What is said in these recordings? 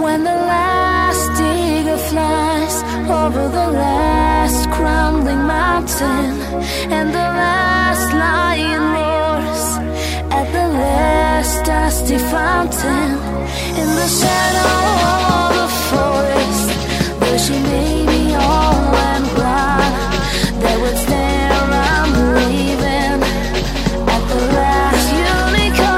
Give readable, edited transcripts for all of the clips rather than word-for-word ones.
When the last eagle flies over the last crumbling mountain, and the last lion roars at the last dusty fountain, in the shadow of the forest, where she may be all and blind, they would stare unbelieving at the last unicorn.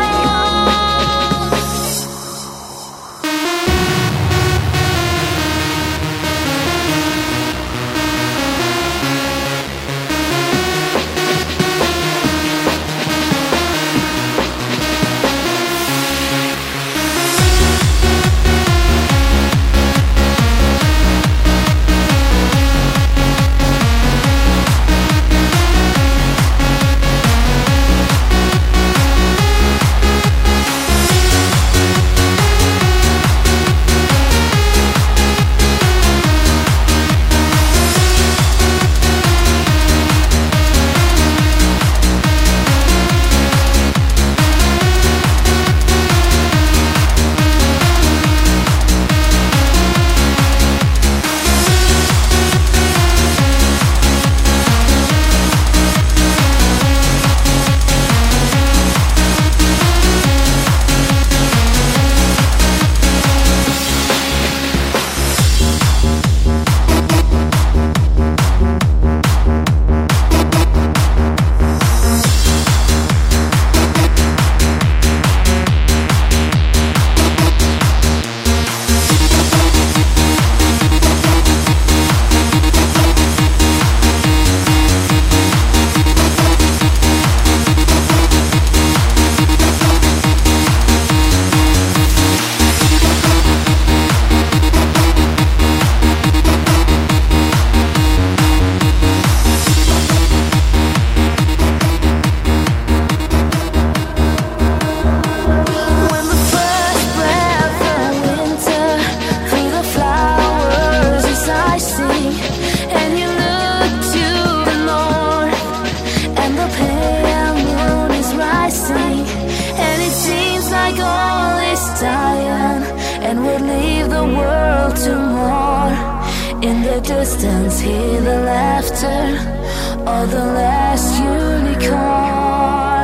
And would leave the world to mourn. In the distance, hear the laughter of the last unicorn.